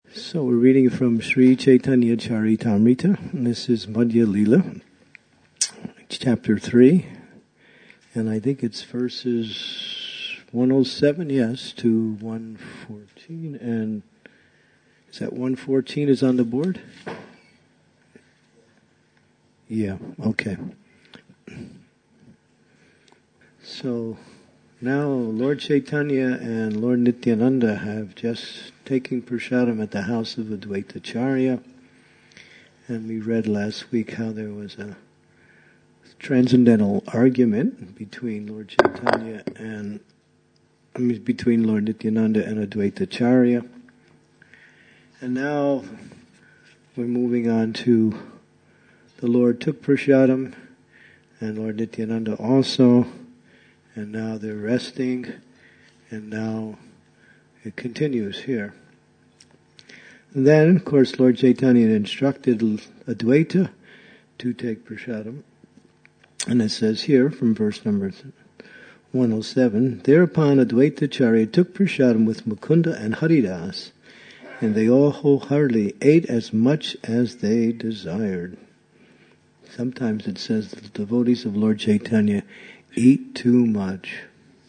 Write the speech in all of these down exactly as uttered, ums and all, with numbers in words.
So we're reading from Sri Chaitanya Charitamrita. This is Madhya Lila, chapter three, and I think it's verses one oh seven, yes, to one fourteen, and is that one fourteen is on the board? Yeah, okay. So now Lord Chaitanya and Lord Nityananda have just taken prasadam at the house of Advaitacharya, and we read last week how there was a transcendental argument between Lord Chaitanya and I mean between Lord Nityananda and Advaitacharya, and now we're moving on to the Lord took prasadam and Lord Nityananda also. And now they're resting, and now it continues here. And then, of course, Lord Chaitanya instructed Advaita to take prasadam. And it says here, from verse number one oh seven, thereupon Advaitacharya took prasadam with Mukunda and Haridas, and they all wholeheartedly ate as much as they desired. Sometimes it says that the devotees of Lord Chaitanya eat too much.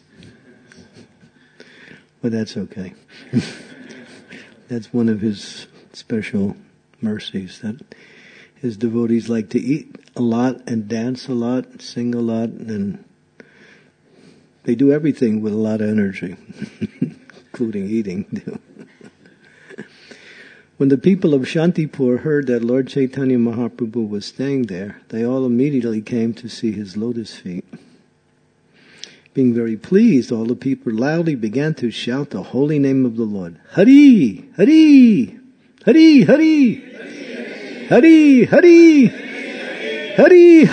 But that's okay. That's one of his special mercies, that his devotees like to eat a lot and dance a lot, sing a lot, and they do everything with a lot of energy, including eating. When the people of Shantipur heard that Lord Chaitanya Mahaprabhu was staying there, they all immediately came to see his lotus feet. Being very pleased, all the people loudly began to shout the holy name of the Lord. Hari! Hari! Hari! Hari! Hari! Hari! Hari!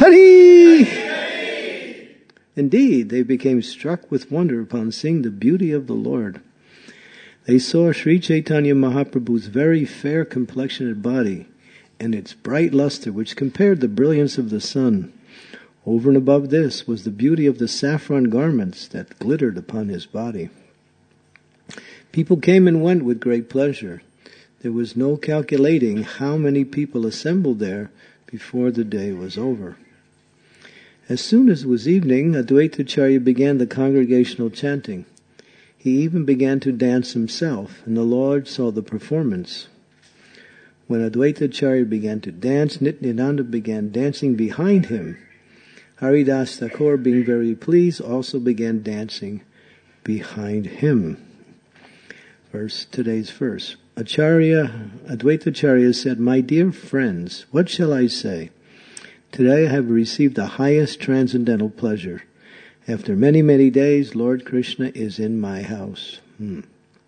Hari! Indeed, they became struck with wonder upon seeing the beauty of the Lord. They saw Sri Chaitanya Mahaprabhu's very fair complexioned body and its bright luster, which compared the brilliance of the sun. Over and above this was the beauty of the saffron garments that glittered upon his body. People came and went with great pleasure. There was no calculating how many people assembled there before the day was over. As soon as it was evening, Advaitacharya began the congregational chanting. He even began to dance himself, and the Lord saw the performance. When Advaitacharya began to dance, Nityananda began dancing behind him. Haridas Thakur, being very pleased, also began dancing behind him. Verse, today's verse. Acharya, Advaitacharya said, my dear friends, what shall I say? Today I have received the highest transcendental pleasure. After many, many days, Lord Krishna is in my house. Hmm.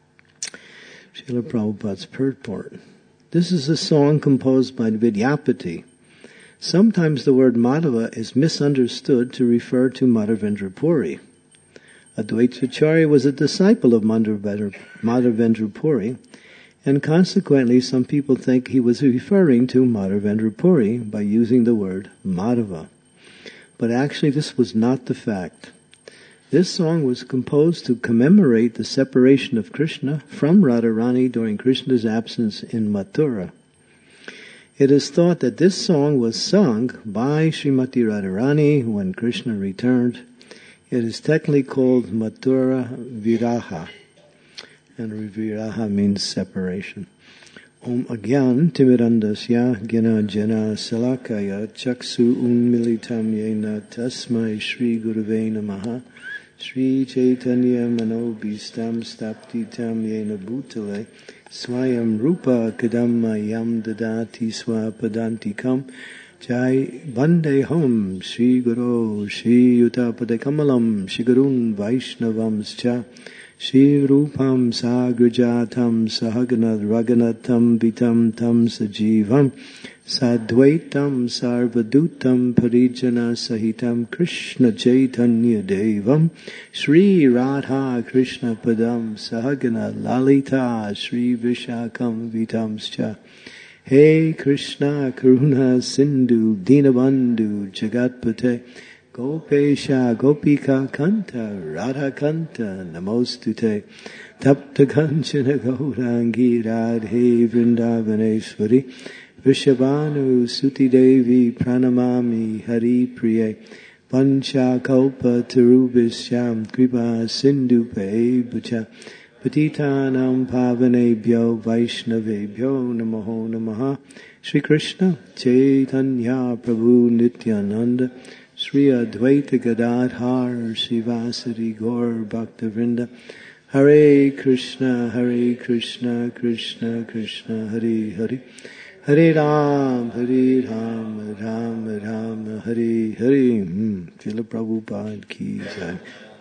Srila Prabhupada's purport. This is a song composed by Vidyapati. Sometimes the word Madhava is misunderstood to refer to Madhavendra Puri. Advaitacharya was a disciple of Madhavendra Puri, and consequently some people think he was referring to Madhavendra Puri by using the word Madhava. But actually this was not the fact. This song was composed to commemorate the separation of Krishna from Radharani during Krishna's absence in Mathura. It is thought that this song was sung by Srimati Radharani when Krishna returned. It is technically called Mathura Viraha, and Viraha means separation. Om Agyan Timirandasya Gyana Jana Salakaya Chaksu Unmilitam Yena Tasmai Shri Gurave Namaha Shri Chaitanya Manobhistam Staptitam Yena Bhutale Swayam Rupa Kadamma Yam Dadati Swapadantikam Jai Vandeham Shri Guru Shri Yutapade Kamalam Shri Gurun Vaishnavamscha Shri Rupam Sagrajatam Sahaganad Raganatam Vitam Tam Sajivam Sadvaitam Sarvadutam Parijana Sahitam Krishna Chaitanya Devam Shri Radha Krishna Padam Sahagana Lalita Shri Vishakam Vitamscha Hey Krishna Karuna Sindhu Dinabandhu Jagatpate Gopesha Gopika Kanta Radha Kanta Namostute Tapta Kanchana Gaurangi Radhe Vrindavaneshwari Vishabhanu Suti Devi Pranamami Hari Priye Pancha Kalpa Tarubhishyam Kripa Sindhu Pebucha Patitanam Pavanebhyo Vaishnavebhyo Namaho Namaha Shri Krishna Chaitanya Prabhu Nityananda Sri Advaita Gadadhar Srivasari Gaur Bhaktivinoda Hare Krishna Hare Krishna Krishna Krishna Hare Hare Hare Ram Hare Ram Ram Ram Hare Hare. Srila Prabhupada ki jai.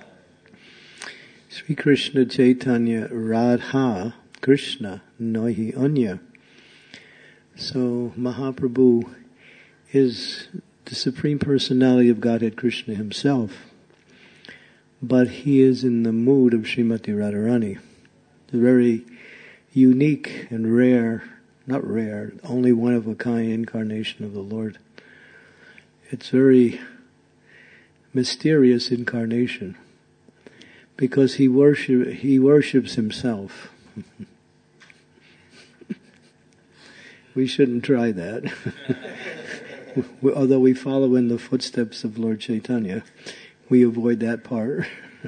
Sri Krishna Chaitanya Radha Krishna Nahi Anya. So Mahaprabhu is the Supreme Personality of Godhead Krishna himself, but he is in the mood of Srimati Radharani, the very unique and rare, not rare, only one of a kind incarnation of the Lord. It's very mysterious incarnation because he worship he worships himself. We shouldn't try that. Although we follow in the footsteps of Lord Chaitanya, we avoid that part.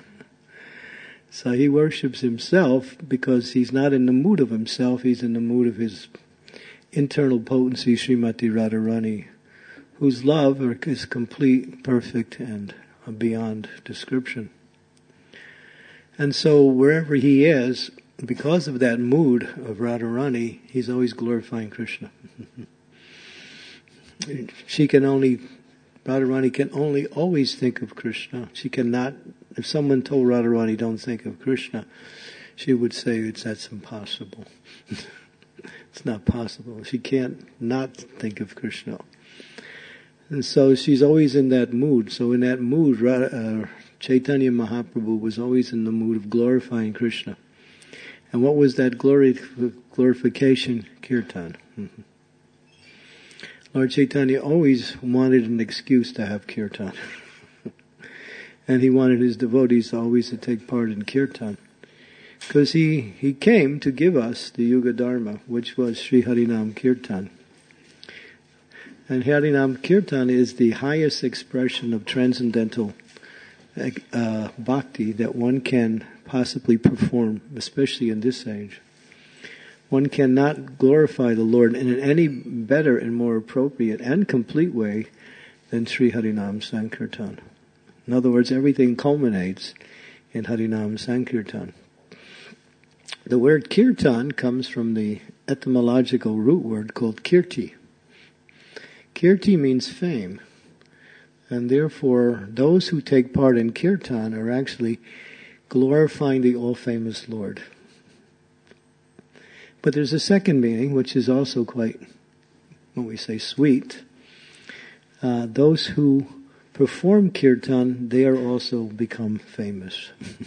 So he worships himself because he's not in the mood of himself, he's in the mood of his internal potency, Srimati Radharani, whose love is complete, perfect, and beyond description. And so wherever he is, because of that mood of Radharani, he's always glorifying Krishna. She can only, Radharani can only always think of Krishna. She cannot, if someone told Radharani don't think of Krishna, she would say it's that's impossible. It's not possible. She can't not think of Krishna. And so she's always in that mood. So in that mood, uh, Chaitanya Mahaprabhu was always in the mood of glorifying Krishna. And what was that glory, glorification? Kirtan. Mm-hmm. Lord Chaitanya always wanted an excuse to have kirtan. And he wanted his devotees always to take part in kirtan. Because he, he came to give us the Yuga Dharma, which was Sri Harinam Kirtan. And Harinam Kirtan is the highest expression of transcendental uh, bhakti that one can possibly perform, especially in this age. One cannot glorify the Lord in any better and more appropriate and complete way than Sri Harinam Sankirtan. In other words, everything culminates in Harinam Sankirtan. The word kirtan comes from the etymological root word called kirti. Kirti means fame, and therefore those who take part in kirtan are actually glorifying the all-famous Lord. But there's a second meaning, which is also quite, when we say sweet. Uh, those who perform kirtan, they are also become famous.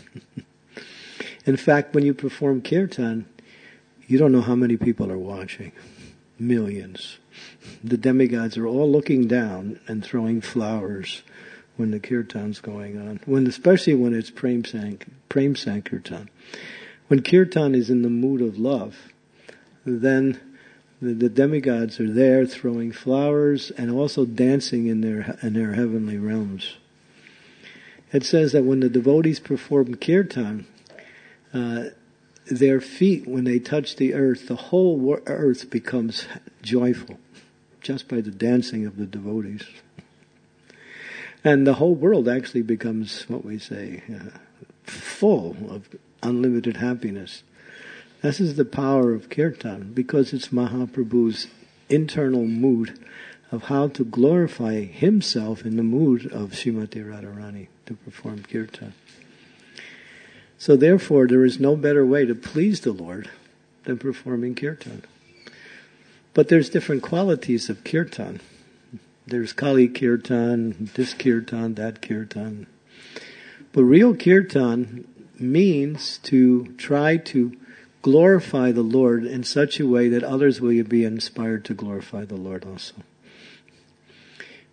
In fact, when you perform kirtan, you don't know how many people are watching. Millions. The demigods are all looking down and throwing flowers when the kirtan's going on. When, especially when it's Prem Sank, Prem Sankirtan. When kirtan is in the mood of love, then the, the demigods are there throwing flowers and also dancing in their in their heavenly realms. It says that when the devotees perform kirtan, uh, their feet, when they touch the earth, the whole earth becomes joyful just by the dancing of the devotees. And the whole world actually becomes, what we say, uh, full of unlimited happiness. This is the power of kirtan, because it's Mahaprabhu's internal mood of how to glorify himself in the mood of Srimati Radharani to perform kirtan. So therefore, there is no better way to please the Lord than performing kirtan. But there's different qualities of kirtan. There's Kali kirtan, this kirtan, that kirtan. But real kirtan means to try to glorify the Lord in such a way that others will be inspired to glorify the Lord also.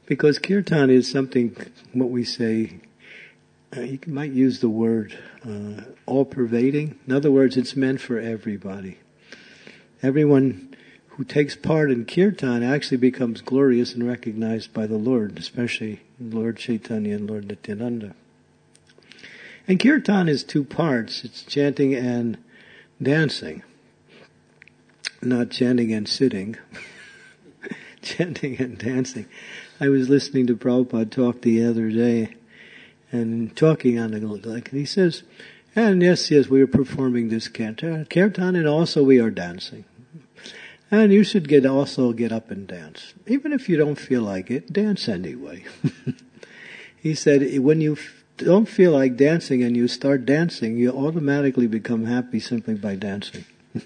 Because kirtan is something, what we say, uh, you might use the word uh, all-pervading. In other words, it's meant for everybody. Everyone who takes part in kirtan actually becomes glorious and recognized by the Lord, especially Lord Chaitanya and Lord Nityananda. And kirtan is two parts. It's chanting and dancing. Not chanting and sitting. Chanting and dancing. I was listening to Prabhupada talk the other day, and talking on it, like, and he says, and yes, yes, we are performing this kirtan, kirtan, and also we are dancing. And you should get also get up and dance. Even if you don't feel like it, dance anyway. He said, when you f- don't feel like dancing and you start dancing, you automatically become happy simply by dancing.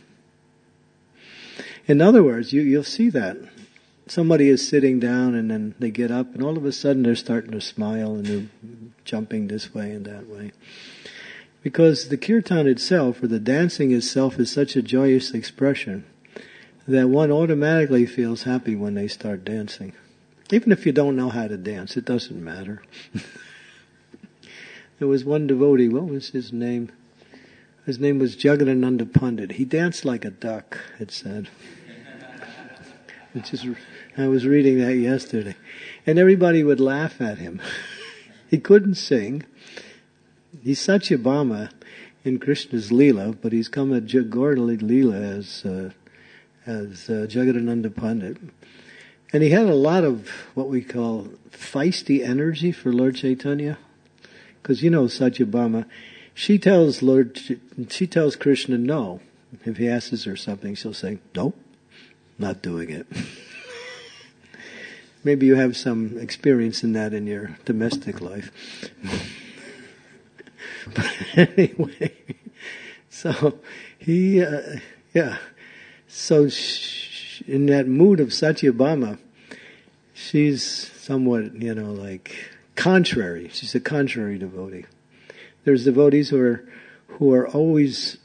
In other words, you, you'll see that. Somebody is sitting down and then they get up and all of a sudden they're starting to smile and they're jumping this way and that way. Because the kirtan itself, or the dancing itself, is such a joyous expression that one automatically feels happy when they start dancing. Even if you don't know how to dance, it doesn't matter. There was one devotee, what was his name? His name was Jagadananda Pandit. He danced like a duck, it said. Which is, I was reading that yesterday. And everybody would laugh at him. He couldn't sing. He's Satyabhama in Krishna's Leela, but he's come at Gaura Leela as, uh, as uh, Jagadananda Pandit. And he had a lot of what we call feisty energy for Lord Chaitanya. Because you know Satyabhama, she tells Lord, she tells Krishna no. If he asks her something, she'll say, nope, not doing it. Maybe you have some experience in that in your domestic life. But anyway, so he, uh, yeah. So sh- in that mood of Satyabhama, she's somewhat, you know, like contrary. She's a contrary devotee. There's devotees who are, who are always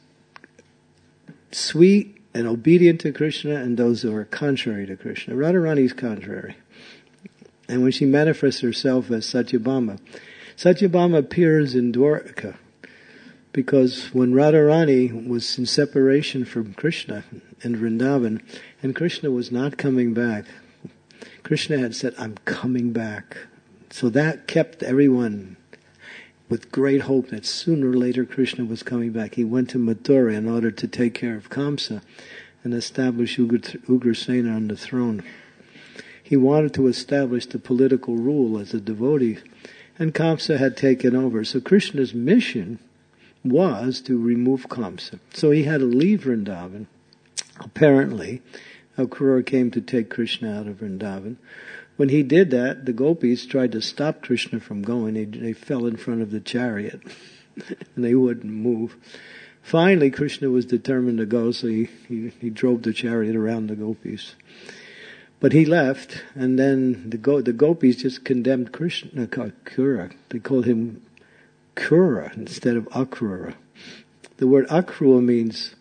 sweet and obedient to Krishna, and those who are contrary to Krishna. Radharani is contrary. And when she manifests herself as Satyabhama, Satyabhama appears in Dwarka, because when Radharani was in separation from Krishna in Vrindavan, and Krishna was not coming back, Krishna had said, I'm coming back. So that kept everyone with great hope that sooner or later Krishna was coming back. He went to Mathura in order to take care of Kamsa and establish Ugra- Ugrasena on the throne. He wanted to establish the political rule as a devotee, and Kamsa had taken over. So Krishna's mission was to remove Kamsa. So he had to leave Vrindavan. Apparently, Akrura came to take Krishna out of Vrindavan. When he did that, the gopis tried to stop Krishna from going. They, they fell in front of the chariot, and they wouldn't move. Finally, Krishna was determined to go, so he, he, he drove the chariot around the gopis. But he left, and then the go, the gopis just condemned Krishna, Akrura. They called him Krura instead of Akrura. The word Akrura means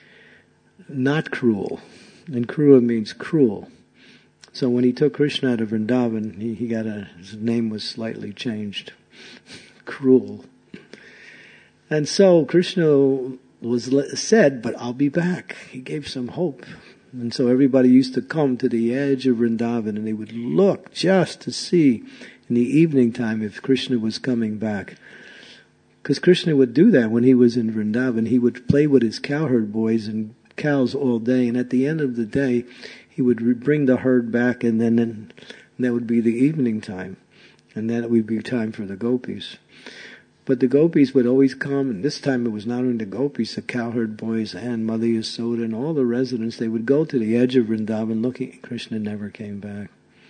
not cruel, and Krura means cruel. So when he took Krishna out of Vrindavan, he, he got a, his name was slightly changed. Cruel. And so Krishna was said, but I'll be back. He gave some hope. And so everybody used to come to the edge of Vrindavan and they would look just to see in the evening time if Krishna was coming back. Because Krishna would do that when he was in Vrindavan. He would play with his cowherd boys and cows all day, and at the end of the day, he would re- bring the herd back, and then, then that would be the evening time, and then it would be time for the gopis. But the gopis would always come, and this time it was not only the gopis, the cowherd boys and Mother Yasoda and all the residents. They would go to the edge of Vrindavan looking, and Krishna never came back.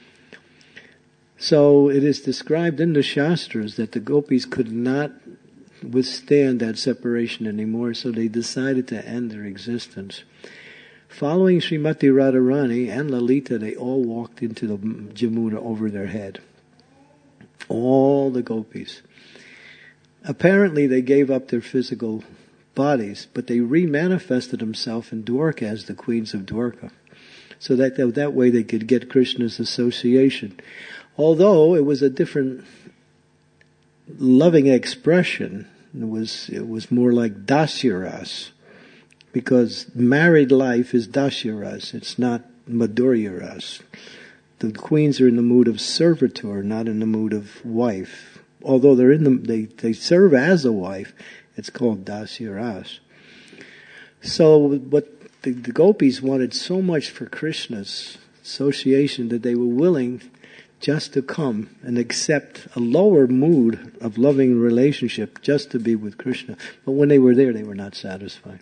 So it is described in the Shastras that the gopis could not withstand that separation anymore, so they decided to end their existence. Following Srimati Radharani and Lalita, they all walked into the Jamuna over their head. All the gopis. Apparently they gave up their physical bodies, but they re-manifested themselves in Dwarka as the queens of Dwarka. So that that way they could get Krishna's association. Although it was a different loving expression, it was it was more like dasyaras, because married life is dasyaras, it's not madhuryaras. The queens are in the mood of servitor, not in the mood of wife. Although they're in the, they, they serve as a wife, it's called dasyaras. So, but the, the gopis wanted so much for Krishna's association that they were willing just to come and accept a lower mood of loving relationship just to be with Krishna. But when they were there, they were not satisfied.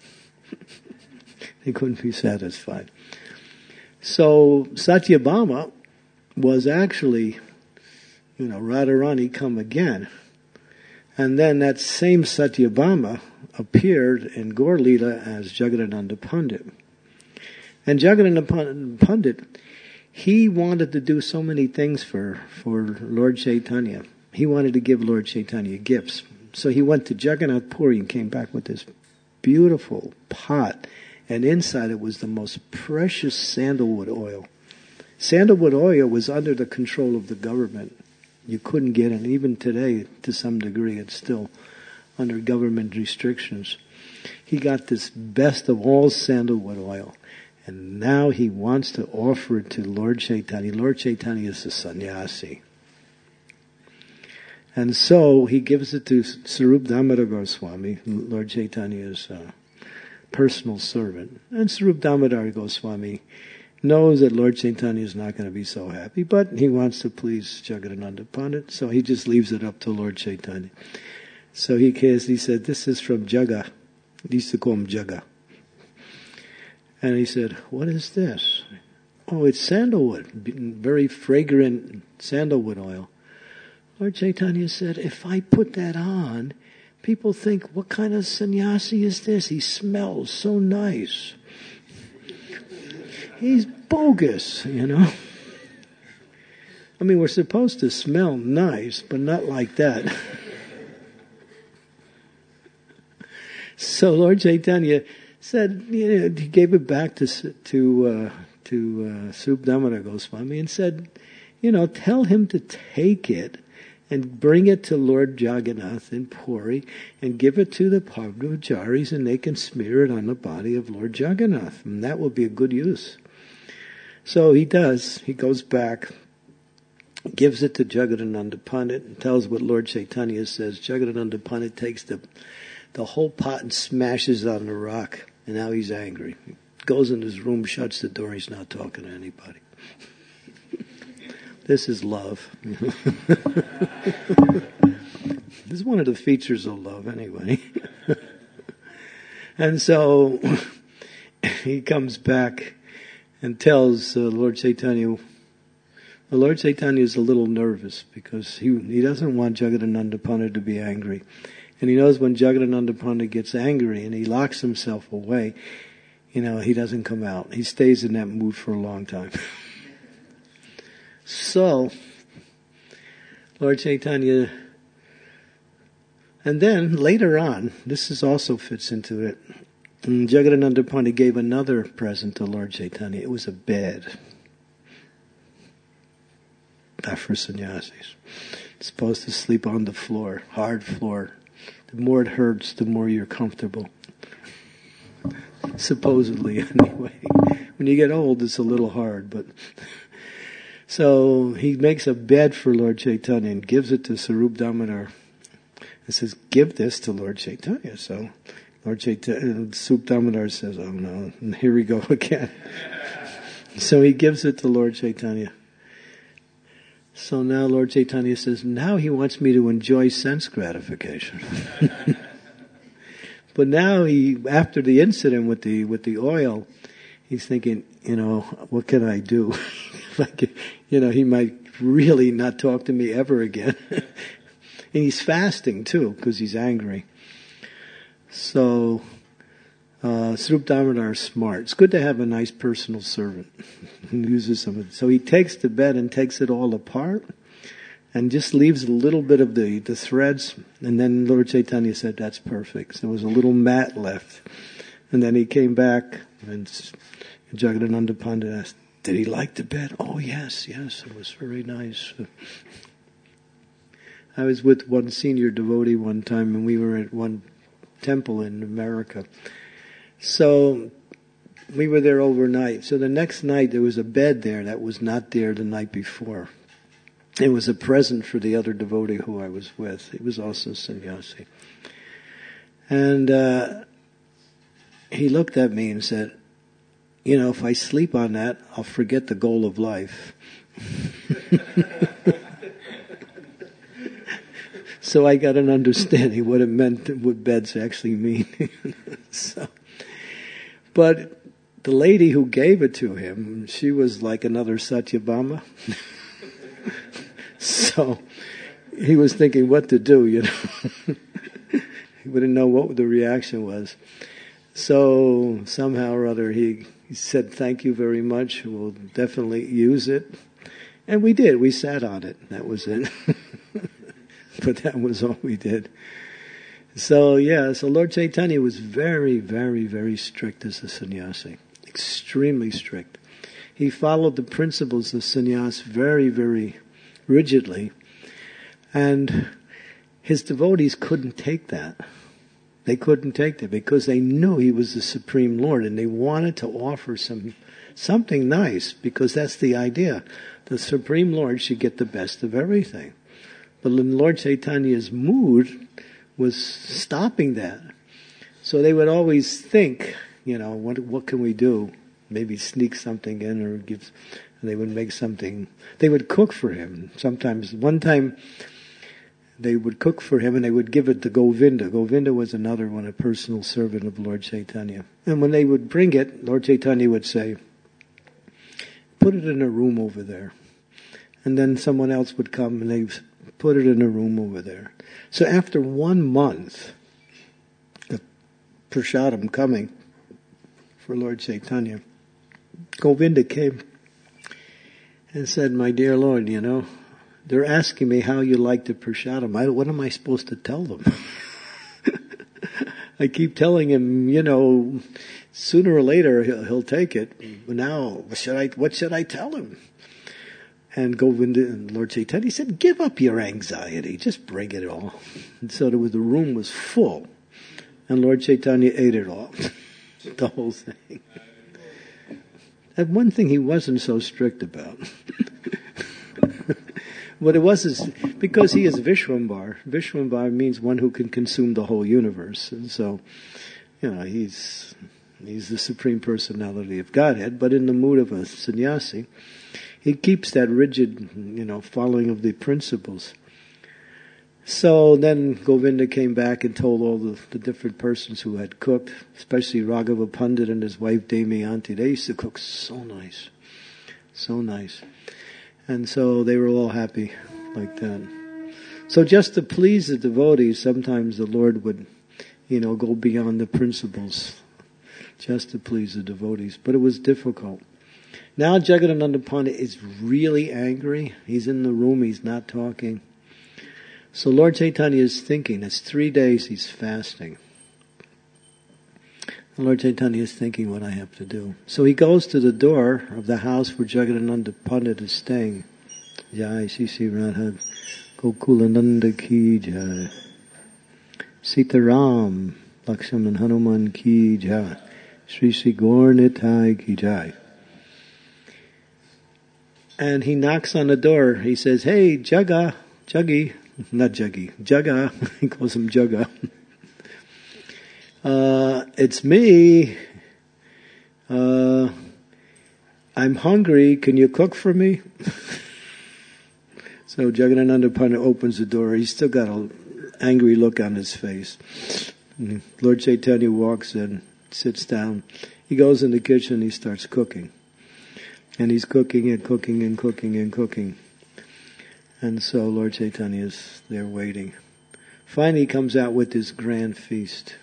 They couldn't be satisfied. So Satyabhama was actually, you know, Radharani come again. And then that same Satyabhama appeared in Gaur Leela as Jagadananda Pandit. And Jagadananda Pandit, he wanted to do so many things for, for Lord Chaitanya. He wanted to give Lord Chaitanya gifts. So he went to Jagannath Puri and came back with this beautiful pot. And inside it was the most precious sandalwood oil. Sandalwood oil was under the control of the government. You couldn't get it. Even today, to some degree, it's still under government restrictions. He got this best of all sandalwood oil. And now he wants to offer it to Lord Chaitanya. Lord Chaitanya is a sannyasi. And so he gives it to Sarup Damodar Goswami, Lord Chaitanya's uh, personal servant. And Sarup Damodar Goswami knows that Lord Chaitanya is not going to be so happy, but he wants to please Jagadananda Pandit, so he just leaves it up to Lord Chaitanya. So he, he said, this is from Jaga. He used to call him Jaga. And he said, what is this? Oh, it's sandalwood, very fragrant sandalwood oil. Lord Chaitanya said, if I put that on, people think, what kind of sannyasi is this? He smells so nice. He's bogus, you know. I mean, we're supposed to smell nice, but not like that. So Lord Chaitanya said, you know, he gave it back to to uh, to uh, Sarup Damodar Goswami and said, you know, tell him to take it and bring it to Lord Jagannath in Puri and give it to the Brahmacharis, and they can smear it on the body of Lord Jagannath, and that will be a good use. So he does. He goes back, gives it to Jagadananda Pandit, and tells what Lord Chaitanya says. Jagadananda Pandit takes the the whole pot and smashes it on the rock, and now he's angry. He goes in his room, shuts the door, he's not talking to anybody. This is love. This is one of the features of love, anyway. And so he comes back and tells uh, Lord Chaitanya, well, Lord Chaitanya is a little nervous because he he doesn't want Jagadananda Pandit to be angry. And he knows when Jagadananda Pandit gets angry and he locks himself away, you know, he doesn't come out. He stays in that mood for a long time. So, Lord Chaitanya, and then later on, this is also fits into it, and Jagadananda Pandit gave another present to Lord Chaitanya. It was a bed. Not for sannyasis. It's supposed to sleep on the floor, hard floor. The more it hurts, the more you're comfortable. Supposedly, anyway. When you get old, it's a little hard, but... So he makes a bed for Lord Chaitanya and gives it to Sarup Damodar. And says, give this to Lord Chaitanya. So Lord Chaitanya, Sarup Damodar says, oh no, and here we go again. So he gives it to Lord Chaitanya. So now Lord Chaitanya says, now he wants me to enjoy sense gratification. But now he, after the incident with the, with the oil, he's thinking, you know, what can I do? Like, you know, he might really not talk to me ever again. And he's fasting too, because he's angry. So, uh, Sarup Damodar is smart. It's good to have a nice personal servant who uses some of it. So he takes the bed and takes it all apart and just leaves a little bit of the, the threads. And then Lord Chaitanya said, that's perfect. So there was a little mat left. And then he came back and Jagadananda Pandit asked, Did he like the bed? Oh, yes, yes, it was very nice. I was with one senior devotee one time, and we were at one temple in America. So we were there overnight. So the next night there was a bed there that was not there the night before. It was a present for the other devotee who I was with. He was also sannyasi. And uh, he looked at me and said, you know, if I sleep on that, I'll forget the goal of life. So I got an understanding what it meant, what beds actually mean. So, but the lady who gave it to him, she was like another Satyabhama. So he was thinking what to do, you know. He wouldn't know what the reaction was. So somehow or other he, he said, thank you very much, we'll definitely use it. And we did, we sat on it, that was it. But that was all we did. So yeah, so Lord Chaitanya was very, very, very strict as a sannyasi. Extremely strict. He followed the principles of sannyas very, very rigidly. And his devotees couldn't take that. They couldn't take that because they knew he was the Supreme Lord and they wanted to offer some something nice because that's the idea. The Supreme Lord should get the best of everything. But Lord Chaitanya's mood was stopping that. So they would always think, you know, what what can we do? Maybe sneak something in or give, and they would make something. They would cook for him. Sometimes, one time, they would cook for him and they would give it to Govinda. Govinda was another one, a personal servant of Lord Chaitanya. And when they would bring it, Lord Chaitanya would say, put it in a room over there. And then someone else would come and they put it in a room over there. So after one month of prasadam coming for Lord Chaitanya, Govinda came and said, my dear Lord, you know, they're asking me how you like the prasadam. I, what am I supposed to tell them? I keep telling him, you know, sooner or later he'll, he'll take it. Now, what should I, what should I tell him? And Govinda and Lord Chaitanya said, give up your anxiety, just bring it all. And so there was, the room was full. And Lord Chaitanya ate it all. The whole thing. And one thing he wasn't so strict about. What it was is, because he is Vishwambar. Vishwambar means one who can consume the whole universe. And so, you know, he's, he's the Supreme Personality of Godhead, but in the mood of a sannyasi, he keeps that rigid, you know, following of the principles. So then Govinda came back and told all the, the different persons who had cooked, especially Raghava Pandit and his wife Damayanti. They used to cook so nice. So nice. And so they were all happy like that. So just to please the devotees, sometimes the Lord would, you know, go beyond the principles just to please the devotees. But it was difficult. Now Jagadananda Pandit is really angry. He's in the room, he's not talking. So Lord Chaitanya is thinking, it's three days he's fasting. And Lord Chaitanya is thinking what I have to do. So he goes to the door of the house where Jagadananda Pandit is staying. Jai Shri Shri Radha Gokulananda Ki Jai. Sitaram Lakshman Hanuman Ki Jai. Shri Shri Gaur Nitai Ki Jai. And he knocks on the door. He says, hey, Jaga, Juggy, not Juggy, Jaga. He calls him Jaga. Uh, it's me. Uh, I'm hungry. Can you cook for me? So Jagadananda Pandit opens the door. He's still got an angry look on his face. And Lord Chaitanya walks in, sits down. He goes in the kitchen. He starts cooking. And he's cooking and cooking and cooking and cooking. And so Lord Chaitanya is there waiting. Finally he comes out with this grand feast.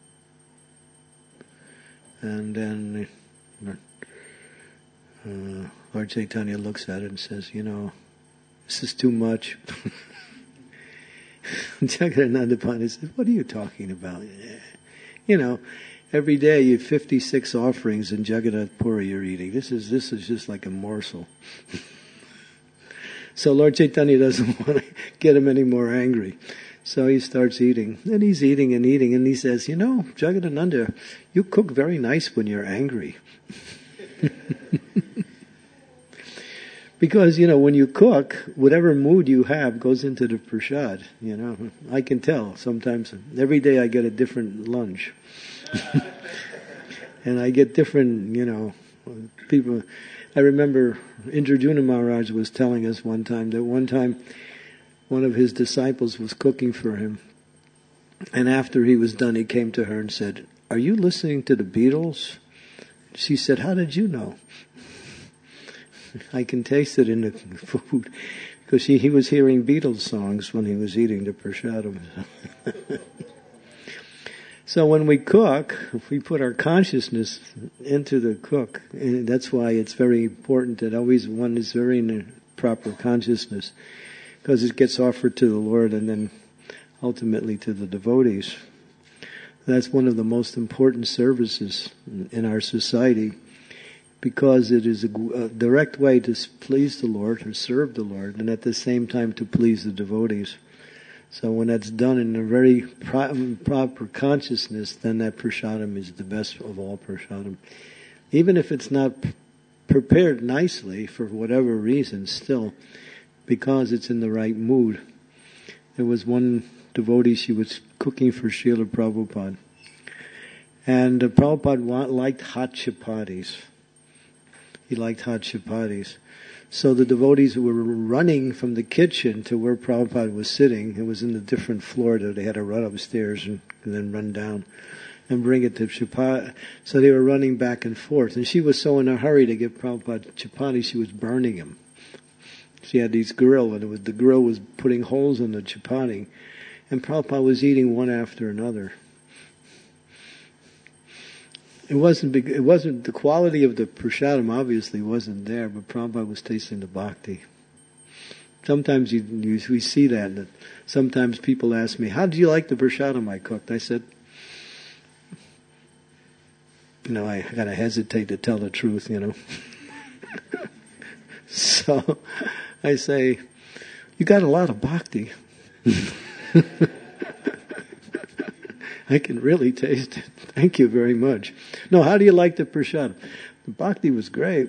And then uh, Lord Chaitanya looks at it and says, you know, this is too much. Jagadananda Pandit says, what are you talking about? You know, every day you have fifty-six offerings in Jagannath Puri you're eating. This is this is just like a morsel. So Lord Chaitanya doesn't want to get him any more angry. So he starts eating. And he's eating and eating, and he says, you know, Jagadananda, you cook very nice when you're angry. Because, you know, when you cook, whatever mood you have goes into the prasad, you know. I can tell sometimes. Every day I get a different lunch. And I get different, you know, people. I remember Indradyumna Maharaj was telling us one time that one time one of his disciples was cooking for him. And after he was done, he came to her and said, "Are you listening to the Beatles?" She said, "How did you know?" I can taste it in the food, because he, he was hearing Beatles songs when he was eating the prasadam. So when we cook, if we put our consciousness into the cook, and that's why it's very important that always one is very in the proper consciousness, because it gets offered to the Lord and then ultimately to the devotees. That's one of the most important services in our society, because it is a, a direct way to please the Lord or serve the Lord, and at the same time to please the devotees. So when that's done in a very pro- proper consciousness, then that prasadam is the best of all prasadam. Even if it's not p- prepared nicely for whatever reason, still, because it's in the right mood. There was one devotee, she was cooking for Srila Prabhupada. And uh, Prabhupada wa- liked hot chapatis. He liked hot chapatis. So the devotees were running from the kitchen to where Prabhupada was sitting. It was in a different floor, that they had to run upstairs and, and then run down and bring it to chapati. So they were running back and forth. And she was so in a hurry to give Prabhupada chapati, she was burning him. She had these grill, and it was, the grill was putting holes in the chapati. And Prabhupada was eating one after another. It wasn't big, it wasn't, the quality of the prasadam obviously wasn't there, but Prabhupada was tasting the bhakti. Sometimes you, you, we see that, that sometimes people ask me, "How did you like the prasadam I cooked?" I said, you know, I gotta hesitate to tell the truth, you know. So, I say, "You got a lot of bhakti." I can really taste it. Thank you very much. No, how do you like the prasadam? The bhakti was great.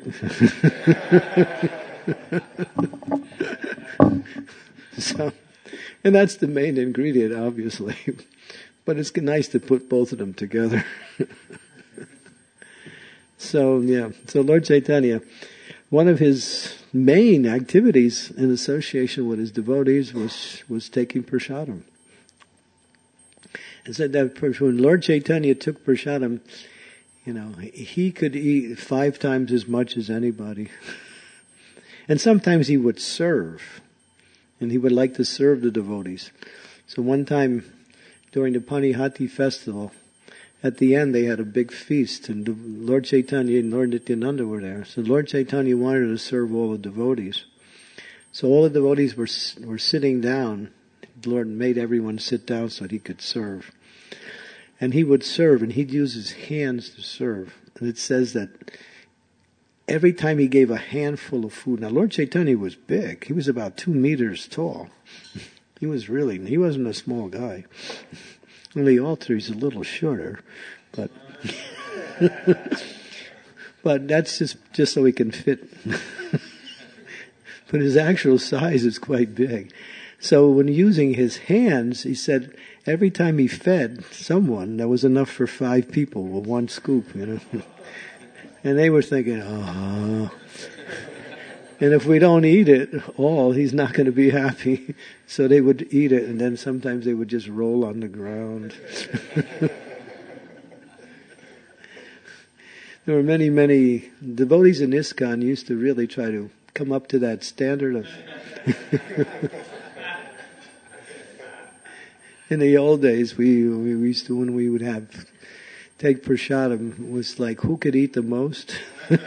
So, and that's the main ingredient, obviously. But it's nice to put both of them together. So, yeah. So Lord Chaitanya, one of his main activities in association with his devotees was, was taking prasadam. And said that when Lord Chaitanya took prasadam, you know, he could eat five times as much as anybody. And sometimes he would serve. And he would like to serve the devotees. So one time during the Panihati festival, at the end they had a big feast, and Lord Chaitanya and Lord Nityananda were there. So Lord Chaitanya wanted to serve all the devotees. So all the devotees were were sitting down. The Lord made everyone sit down so that he could serve. And he would serve, and he'd use his hands to serve. And it says that every time he gave a handful of food, now Lord Chaitanya was big. He was about two meters tall. He was really, he wasn't a small guy. On the altar he's a little shorter, but but that's just, just so he can fit. But his actual size is quite big. So when using his hands, he said every time he fed someone, that was enough for five people with one scoop, you know. And they were thinking, oh. And if we don't eat it all, he's not going to be happy. So they would eat it, and then sometimes they would just roll on the ground. There were many, many devotees in ISKCON used to really try to come up to that standard of... In the old days, we, we used to, when we would have, take prasadam, it was like, who could eat the most?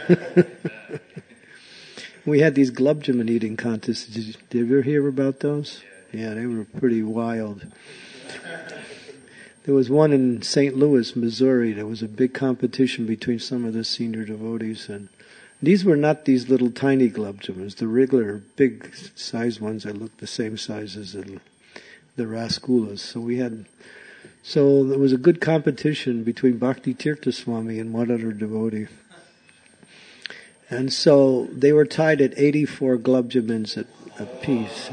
We had these glub jamun eating contests. Did you, did you ever hear about those? Yeah, they were pretty wild. there was one in Saint Louis, Missouri. There was a big competition between some of the senior devotees, and these were not these little tiny glubjamans, the regular big size ones that looked the same size as the, the Raskulas. So we had, so there was a good competition between Bhakti Tirtha Swami and one other devotee. And so they were tied at eighty-four glubjamans at a piece.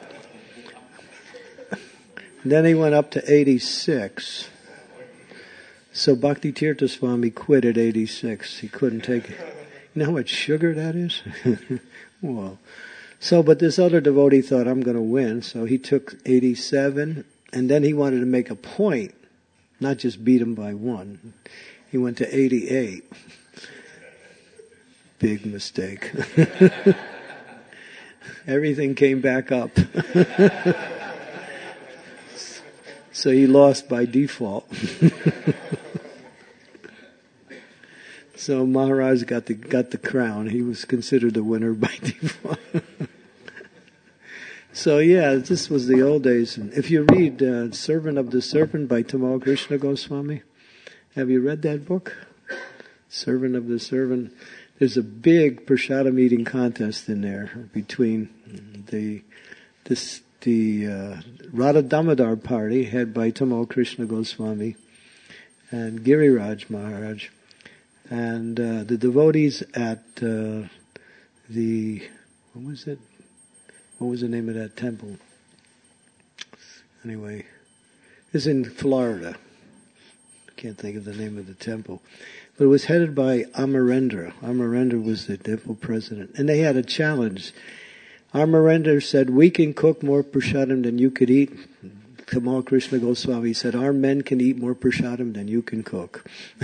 And then he went up to eighty-six. So Bhakti Tirtha Swami quit at eighty-six. He couldn't take it. You know how much sugar that is? Well, so, but this other devotee thought, I'm going to win. So he took eighty-seven, and then he wanted to make a point, not just beat him by one. He went to eighty-eight. Big mistake. Everything came back up. So he lost by default. So Maharaj got the got the crown. He was considered the winner by default. So yeah, this was the old days. And if you read uh, Servant of the Serpent by Tamal Krishna Goswami, have you read that book? Servant of the Servant. There's a big prasadam eating contest in there between the this the uh, Radha Damodar party head by Tamal Krishna Goswami and Giriraj Maharaj, and uh, the devotees at uh, the what was it? What was the name of that temple? Anyway, it's in Florida. I can't think of the name of the temple. But it was headed by Amarendra. Amarendra was the temple president. And they had a challenge. Amarendra said, we can cook more prasadam than you could eat. Tamal Krishna Goswami said, our men can eat more prasadam than you can cook.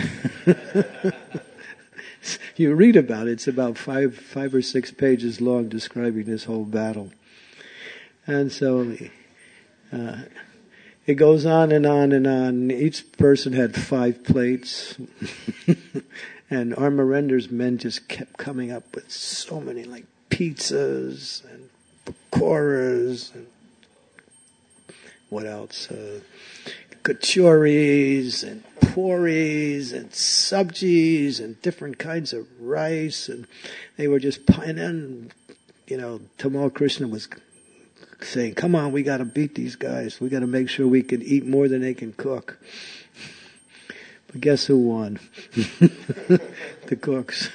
You read about it. It's about five, five or six pages long describing this whole battle. And so uh, it goes on and on and on. Each person had five plates. And Amarendra's men just kept coming up with so many, like pizzas and pakoras and what else? Uh, kachoris and puris and sabjis and different kinds of rice. And they were just, and then, you know, Tamal Krishna was saying, come on, we got to beat these guys. We got to make sure we can eat more than they can cook. But guess who won? The cooks.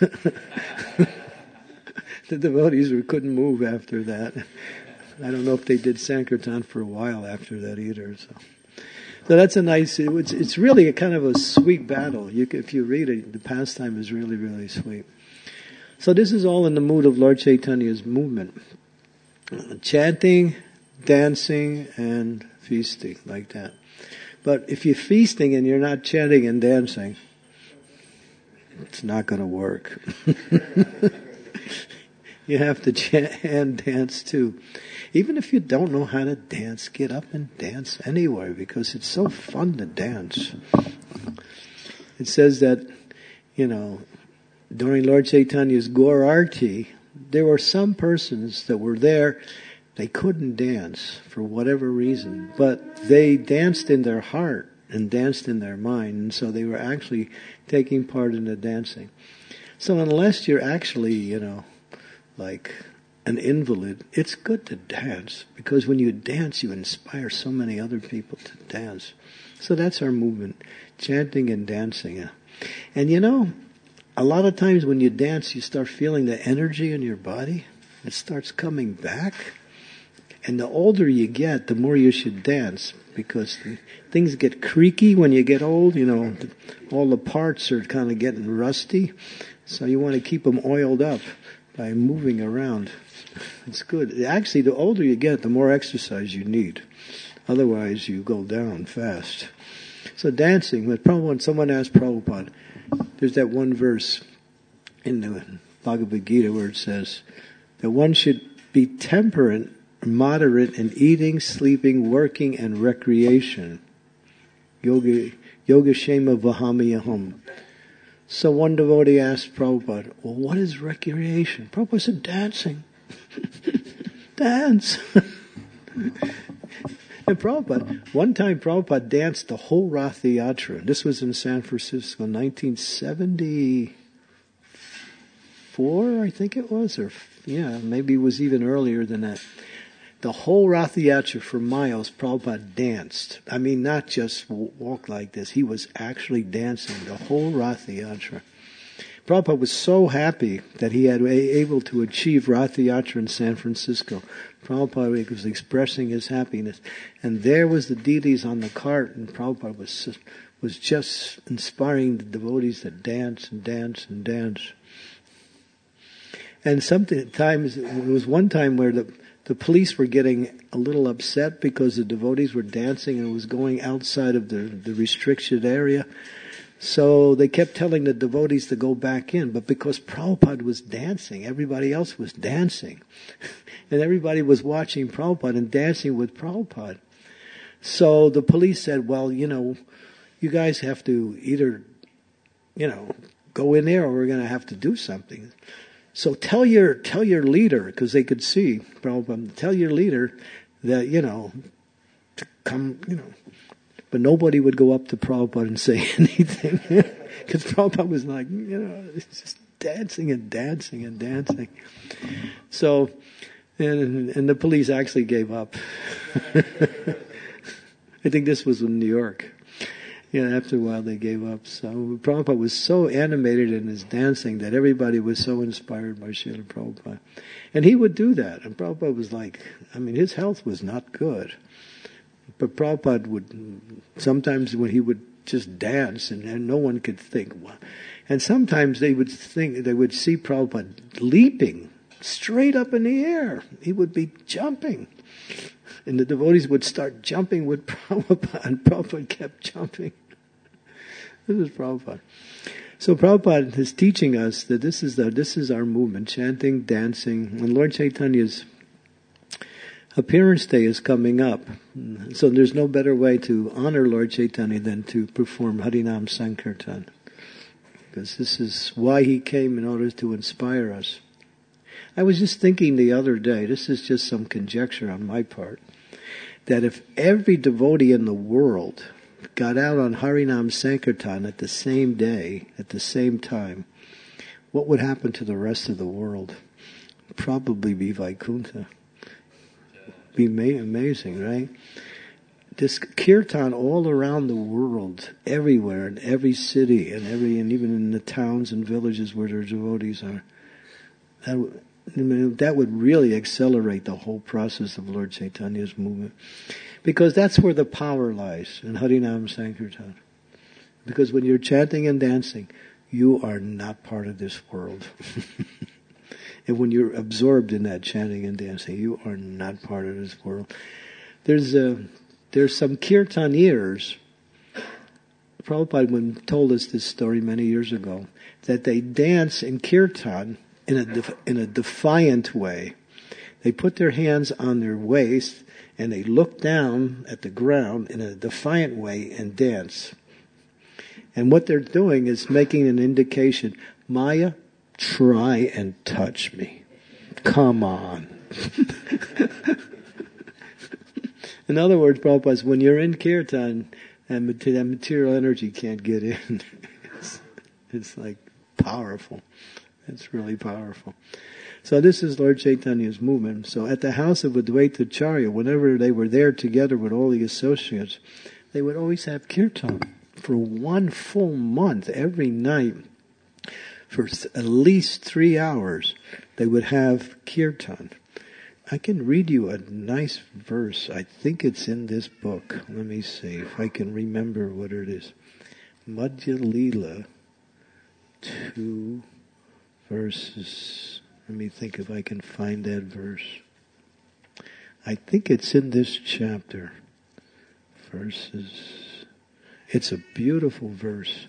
The devotees were, couldn't move after that. I don't know if they did Sankirtan for a while after that either. So, so that's a nice, it's, it's really a kind of a sweet battle. You, if you read it, the pastime is really, really sweet. So this is all in the mood of Lord Chaitanya's movement. Chanting, dancing, and feasting, like that. But if you're feasting and you're not chanting and dancing, it's not going to work. You have to chant and dance too. Even if you don't know how to dance, get up and dance anyway, because it's so fun to dance. It says that, you know, during Lord Chaitanya's Gaur Arti, there were some persons that were there, they couldn't dance for whatever reason, but they danced in their heart and danced in their mind, and so they were actually taking part in the dancing. So unless you're actually, you know, like an invalid, it's good to dance, because when you dance, you inspire so many other people to dance. So that's our movement, chanting and dancing. And you know, a lot of times when you dance, you start feeling the energy in your body. It starts coming back. And the older you get, the more you should dance, because things get creaky when you get old. You know, all the parts are kind of getting rusty. So you want to keep them oiled up by moving around. It's good. Actually, the older you get, the more exercise you need. Otherwise, you go down fast. So dancing, when someone asked Prabhupada, there's that one verse in the Bhagavad Gita where it says that one should be temperate, moderate in eating, sleeping, working, and recreation. Yoga, yoga shema vahamiyaham. So one devotee asked Prabhupada, well, what is recreation? Prabhupada said, dancing. Dance. And Prabhupada, one time Prabhupada danced the whole Rath Yatra. This was in San Francisco, nineteen seventy-four, I think it was, or yeah, maybe it was even earlier than that. The whole Rath Yatra for miles, Prabhupada danced. I mean, not just walk like this. He was actually dancing the whole Rath Yatra. Prabhupada was so happy that he had able to achieve Rath Yatra in San Francisco. Prabhupada was expressing his happiness. And there was the deities on the cart, and Prabhupada was, was just inspiring the devotees to dance and dance and dance. And sometimes, there was one time where the, the police were getting a little upset because the devotees were dancing and it was going outside of the, the restricted area. So they kept telling the devotees to go back in, but because Prabhupada was dancing, everybody else was dancing. And everybody was watching Prabhupada and dancing with Prabhupada. So the police said, well, you know, you guys have to either, you know, go in there or we're going to have to do something. So tell your, tell your leader, because they could see Prabhupada, tell your leader that, you know, to come, you know. But nobody would go up to Prabhupada and say anything. Because Prabhupada was like, you know, it's just dancing and dancing and dancing. So, and, and the police actually gave up. I think this was in New York. Yeah, after a while they gave up. So Prabhupada was so animated in his dancing that everybody was so inspired by Srila Prabhupada. And he would do that. And Prabhupada was like, I mean, his health was not good. But Prabhupada would, sometimes when he would just dance and, and no one could think. And sometimes they would think, they would see Prabhupada leaping straight up in the air. He would be jumping. And the devotees would start jumping with Prabhupada, and Prabhupada kept jumping. This is Prabhupada. So Prabhupada is teaching us that this is the, this is our movement, chanting, dancing, and Lord Chaitanya's appearance day is coming up. So there's no better way to honor Lord Chaitanya than to perform Harinam Sankirtan. Because this is why he came, in order to inspire us. I was just thinking the other day, this is just some conjecture on my part, that if every devotee in the world got out on Harinam Sankirtan at the same day, at the same time, what would happen to the rest of the world? Probably be Vaikuntha. Be amazing, right? This kirtan all around the world, everywhere, in every city, and every, and even in the towns and villages where their devotees are. That, that would really accelerate the whole process of Lord Chaitanya's movement, because that's where the power lies in Harinam Sankirtan. Because when you're chanting and dancing, you are not part of this world. And when you're absorbed in that chanting and dancing, you are not part of this world. There's a, there's some kirtaniers. Prabhupada told us this story many years ago, that they dance in kirtan in a def, in a defiant way. They put their hands on their waist and they look down at the ground in a defiant way and dance. And what they're doing is making an indication, Maya, try and touch me. Come on. In other words, Prabhupada says, when you're in kirtan, that material energy can't get in. it's, it's like powerful. It's really powerful. So this is Lord Chaitanya's movement. So at the house of Advaita Acharya, whenever they were there together with all the associates, they would always have kirtan for one full month, every night. For at least three hours, they would have kirtan. I can read you a nice verse. I think it's in this book. Let me see if I can remember what it is. Madhya Leela, two verses. Let me think if I can find that verse. I think it's in this chapter. Verses. It's a beautiful verse.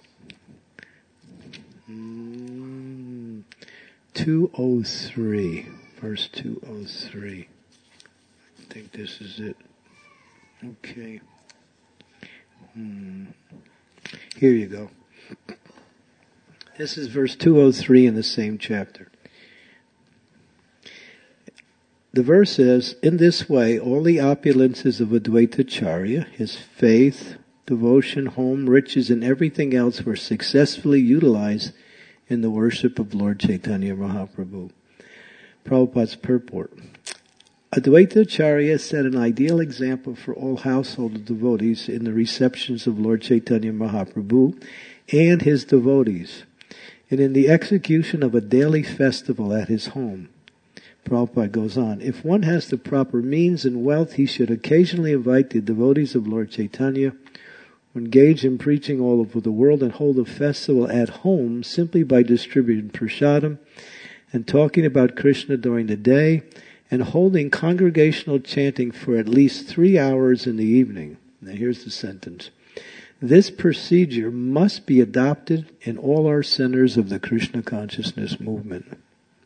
Mm, two oh three. Verse two oh three. I think this is it. Okay. Hmm. Here you go. This is verse two oh three in the same chapter. the verse says, in this way, all the opulences of Advaita Acharya, his faith, devotion, home, riches, and everything else were successfully utilized in the worship of Lord Chaitanya Mahaprabhu. Prabhupada's purport. Advaita Acharya set an ideal example for all household devotees in the receptions of Lord Chaitanya Mahaprabhu and his devotees, and in the execution of a daily festival at his home. Prabhupada goes on, if one has the proper means and wealth, he should occasionally invite the devotees of Lord Chaitanya, engage in preaching all over the world, and hold a festival at home simply by distributing prasadam and talking about Krishna during the day and holding congregational chanting for at least three hours in the evening. Now here's the sentence. This procedure must be adopted in all our centers of the Krishna consciousness movement.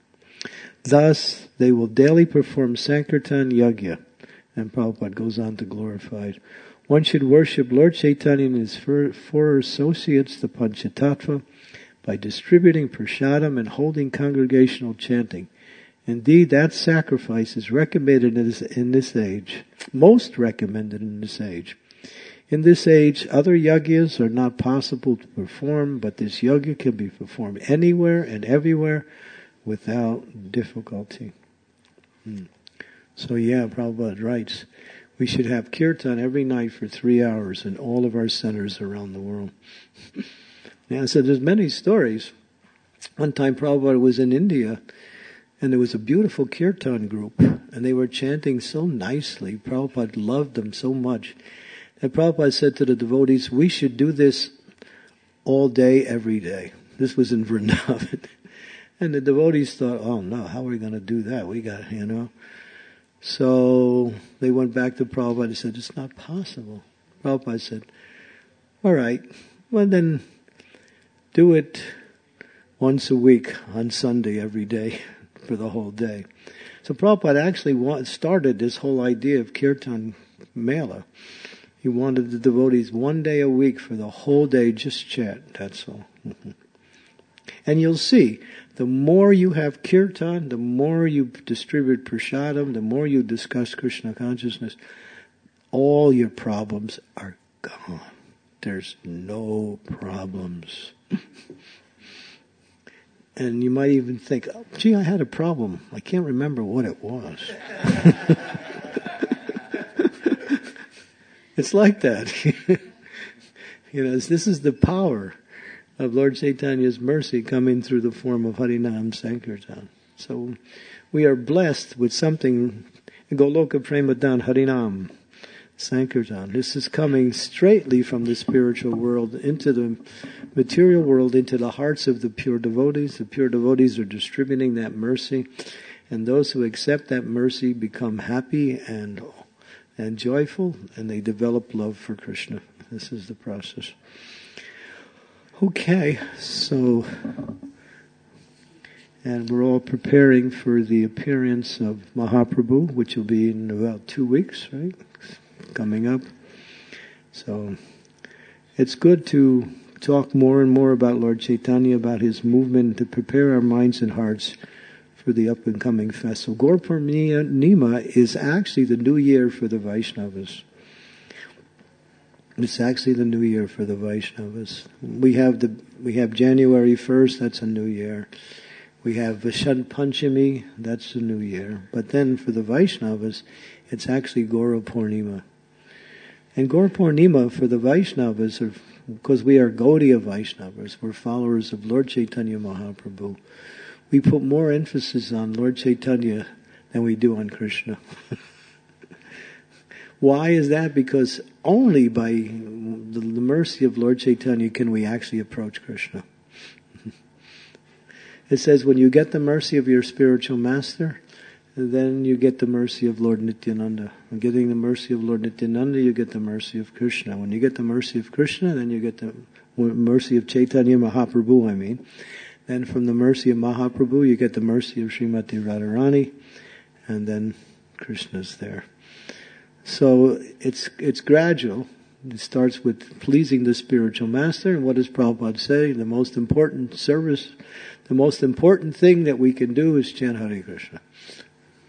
Thus, they will daily perform Sankirtan Yajna. And Prabhupada goes on to glorify it. One should worship Lord Chaitanya and his four associates, the Panchatattva, by distributing prasadam and holding congregational chanting. Indeed, that sacrifice is recommended in this, in this age, most recommended in this age. In this age, other yajnas are not possible to perform, but this yajna can be performed anywhere and everywhere without difficulty. Hmm. So yeah, Prabhupada writes, we should have kirtan every night for three hours in all of our centers around the world. Yeah, so there's many stories. One time Prabhupada was in India, and there was a beautiful kirtan group, and they were chanting so nicely. Prabhupada loved them so much. And Prabhupada said to the devotees, we should do this all day, every day. This was in Vrindavan. And the devotees thought, oh no, how are we going to do that? We got, you know. So they went back to Prabhupada and said, it's not possible. Prabhupada said, all right, well then do it once a week on Sunday every day for the whole day. So Prabhupada actually started this whole idea of Kirtan Mela. He wanted the devotees one day a week for the whole day, just chant, that's all. Mm-hmm. And you'll see, the more you have kirtan, the more you distribute prasadam, the more you discuss Krishna consciousness, all your problems are gone. There's no problems. And you might even think, oh, gee, I had a problem. I can't remember what it was. It's like that. You know, this is the power of Lord Chaitanya's mercy coming through the form of Harinam Sankirtan. So we are blessed with something, Goloka Premadan Harinam Sankirtan. This is coming straightly from the spiritual world into the material world, into the hearts of the pure devotees. The pure devotees are distributing that mercy, and those who accept that mercy become happy and and joyful, and they develop love for Krishna. This is the process. Okay, so, and we're all preparing for the appearance of Mahaprabhu, which will be in about two weeks, right? Coming up. So, it's good to talk more and more about Lord Chaitanya, about his movement, to prepare our minds and hearts for the up and coming festival. Gaur Purnima is actually the new year for the Vaishnavas. It's actually the new year for the Vaishnavas. We have the we have January first, that's a new year. We have Vasant Panchami, that's the new year. But then for the Vaishnavas, it's actually Gaura Purnima. And Gaura Purnima for the Vaishnavas, are, because we are Gaudiya Vaishnavas, we're followers of Lord Chaitanya Mahaprabhu, we put more emphasis on Lord Chaitanya than we do on Krishna. Why is that? Because only by the mercy of Lord Chaitanya can we actually approach Krishna. It says when you get the mercy of your spiritual master, then you get the mercy of Lord Nityananda. When getting the mercy of Lord Nityananda, you get the mercy of Krishna. When you get the mercy of Krishna, then you get the mercy of Chaitanya Mahaprabhu, I mean. Then from the mercy of Mahaprabhu, you get the mercy of Srimati Radharani, and then Krishna's there. So it's it's gradual. It starts with pleasing the spiritual master. And what does Prabhupada say? The most important service, the most important thing that we can do is chant Hare Krishna.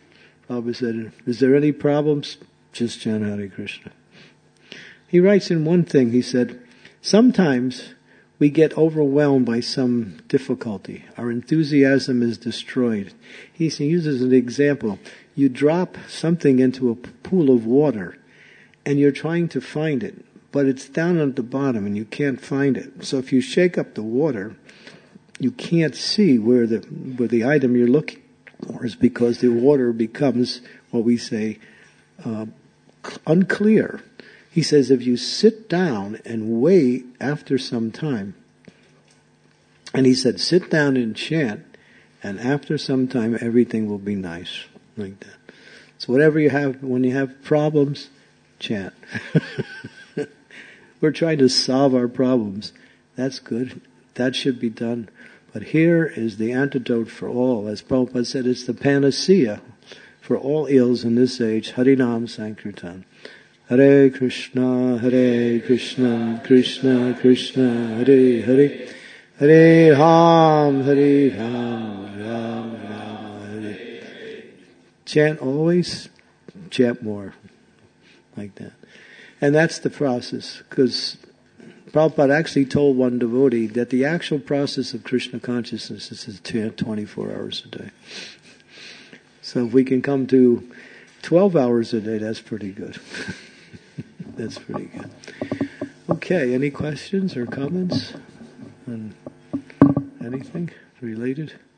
Prabhupada said, is there any problems? Just chant Hare Krishna. He writes in one thing, he said, sometimes we get overwhelmed by some difficulty. Our enthusiasm is destroyed. He uses an example. You drop something into a pool of water and you're trying to find it, but it's down at the bottom and you can't find it. So if you shake up the water, you can't see where the where the item you're looking for is, because the water becomes, what we say, uh, unclear. He says if you sit down and wait after some time, and he said sit down and chant, and after some time everything will be nice, like that. So whatever you have, when you have problems, chant. We're trying to solve our problems. That's good. That should be done. But here is the antidote for all. As Prabhupada said, it's the panacea for all ills in this age. Harinam Sankirtan. Hare Krishna, Hare Krishna, Krishna Krishna, Hare Hare, Hare Ram, Hare Ram, Ram Ram, Hare. Chant always, chant more. Like that. And that's the process, because Prabhupada actually told one devotee that the actual process of Krishna consciousness is to chant twenty-four hours a day. So if we can come to twelve hours a day, that's pretty good. That's pretty good. Okay, any questions or comments on anything related?